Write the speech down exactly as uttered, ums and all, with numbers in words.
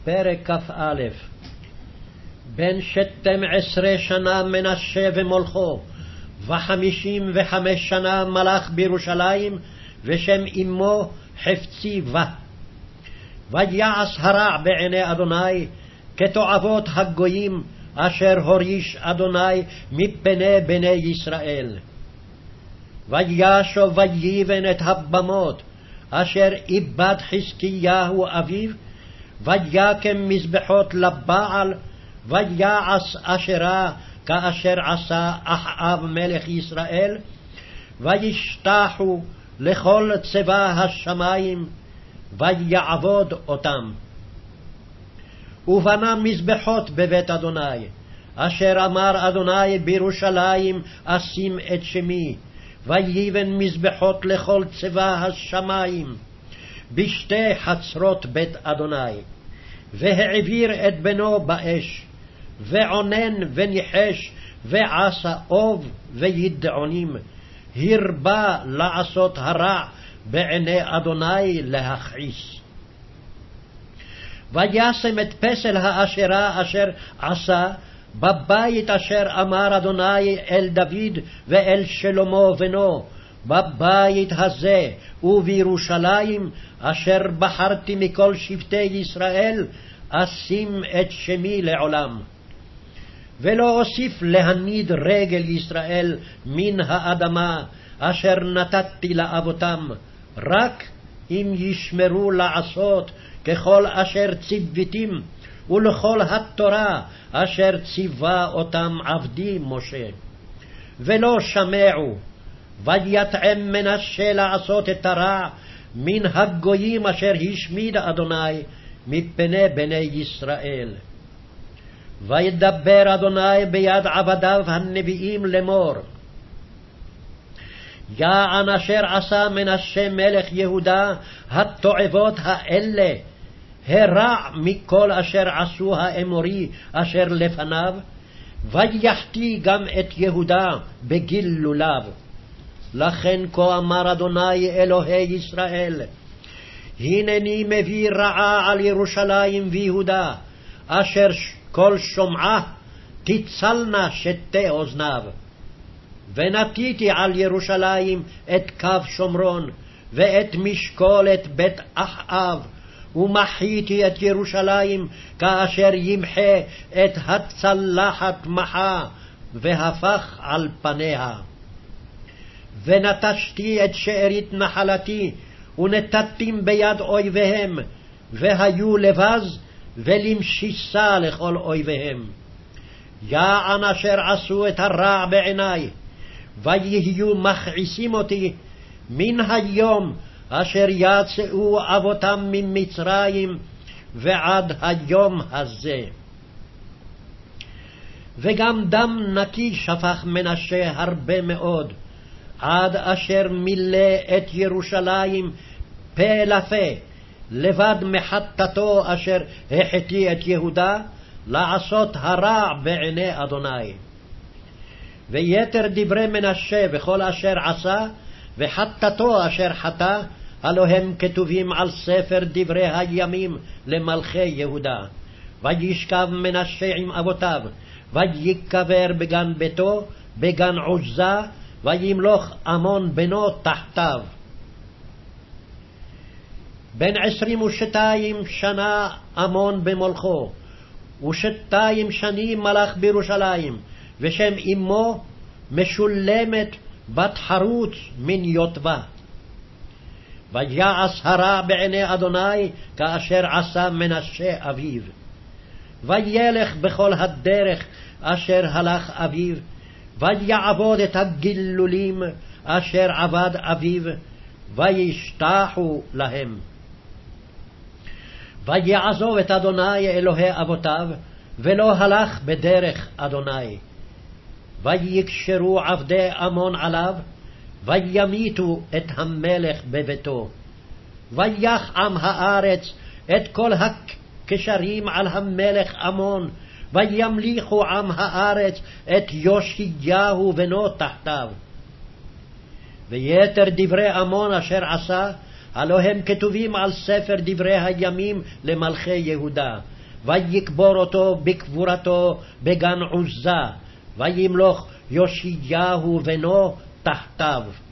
פרק כ"א. בן שתים עשרה שנה מנשה ומולכו, וחמישים וחמש שנה מלך בירושלים, ושם אמו חפצי בה. ויעש הרע בעיני אדוני, כתועבות הגויים, אשר הוריש אדוני מפני בני ישראל. וישוב ויבן את הבמות, אשר איבד חזקיהו אביו, ויקם מזבחות לבעל, ויעש אשרה כאשר עשה אחאב מלך ישראל, וישתחו לכל צבא השמים, ויעבוד אותם. ובנה מזבחות בבית אדוני, אשר אמר אדוני בירושלים אשים את שמי, ויבן מזבחות לכל צבא השמים, בשתי חצרות בית אדוני. והעביר את בנו באש, ועונן וניחש, ועשה אוב וידעונים, הרבה לעשות הרע בעיני אדוני להכעיס. וישם את פסל האשרה אשר עשה בבית אשר אמר אדוני אל דוד ואל שלמה בנו, בבית הזה ובירושלים אשר בחרתי מכל שבטי ישראל, אשים את שמי לעולם. ולא אוסיף להניד רגל ישראל מן האדמה אשר נתתי לאבותם, רק אם ישמרו לעשות ככל אשר ציוויתים, ולכל התורה אשר ציווה אותם עבדי משה. ולא שמעו, ויטעם מנשה לעשות את הרע מן הגויים אשר השמיד אדוני מפני בני ישראל. וידבר אדוני ביד עבדיו הנביאים לאמור, יען אשר עשה מנשה מלך יהודה התועבות האלה, הרע מכל אשר עשו האמורי אשר לפניו, ויחטיא גם את יהודה בגילוליו. לכן כה אמר אדוני אלוהי ישראל, הנני מביא רעה על ירושלים ויהודה, אשר כל שומעה תצלנה שתי אוזניו. ונתיתי על ירושלים את קו שומרון, ואת משקולת בית אחאב, ומחיתי את ירושלים כאשר ימחה את הצלחת מחה, והפך על פניה. ונטשתי את שארית נחלתי, ונתתים ביד אויביהם, והיו לבז ולמשיסה לכל אויביהם. יען אשר עשו את הרע בעיני, ויהיו מכעיסים אותי מן היום אשר יצאו אבותם ממצרים ועד היום הזה. וגם דם נקי שפך מנשה הרבה מאוד, עד אשר מילא את ירושלים פה לפה, לבד מחטאתו אשר החטיא את יהודה, לעשות הרע בעיני אדוני. ויתר דברי מנשה וכל אשר עשה, וחטאתו אשר חטא, הלא הם כתובים על ספר דברי הימים למלכי יהודה. וישכב מנשה עם אבותיו, ויקבר בגן ביתו, בגן עוזה, וימלוך עמון בנו תחתיו. בן עשרים ושתיים שנה עמון במולכו, ושתיים שנים מלך בירושלים, ושם אמו משולמת בת חרוץ מן יוטבה. ויעש הרע בעיני אדוני כאשר עשה מנשה אביו. וילך בכל הדרך אשר הלך אביו, ויעבוד את הגילולים אשר עבד אביו, וישתחו להם. ויעזוב את אדוני אלוהי אבותיו, ולא הלך בדרך אדוני. ויקשרו עבדי עמון עליו, וימיתו את המלך בביתו. ויח עם הארץ את כל הקשרים על המלך עמון, וימליכו עם הארץ את יאשיהו בנו תחתיו. ויתר דברי עמון אשר עשה, הלא הם כתובים על ספר דברי הימים למלכי יהודה. ויקבור אותו בקבורתו בגן עוזה, וימלוך יאשיהו בנו תחתיו.